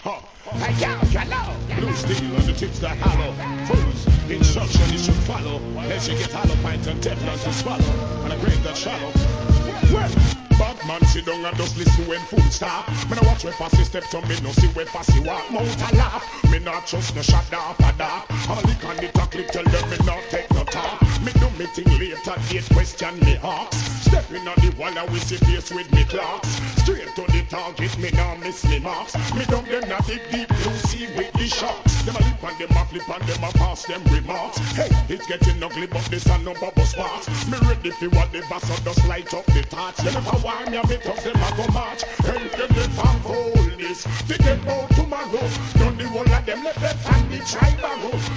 Ha! Hey, yo, hello! Blue steel on the tips that hollow. Fools, instruction you should follow. As you get hollow pint and Teflon to swallow. And a grave that shallow. Well, bad man sit down and just listen when food stop. Me no watch when Passy step to me, no see when Passy walk. Mouth a laugh, me not trust no shot dark a dark. I'ma lick on the tackle, tell them me not take no talk. Me do me thing later, date question me hawks. Stepping on the wall and we see face with me clocks. Straight to the target, me now miss me marks. Me dumb them not dig deep blue sea with the sharks. Them a lip and them a flip and them a pass them remarks. Hey, it's getting ugly but this a no bubble sparks. Me ready for what the boss of just light up the torch. Them if I want ya, me tough them a go march. Hey, them the farm for all this. They get out tomorrow. Done the whole of them, let them and the tribe a go.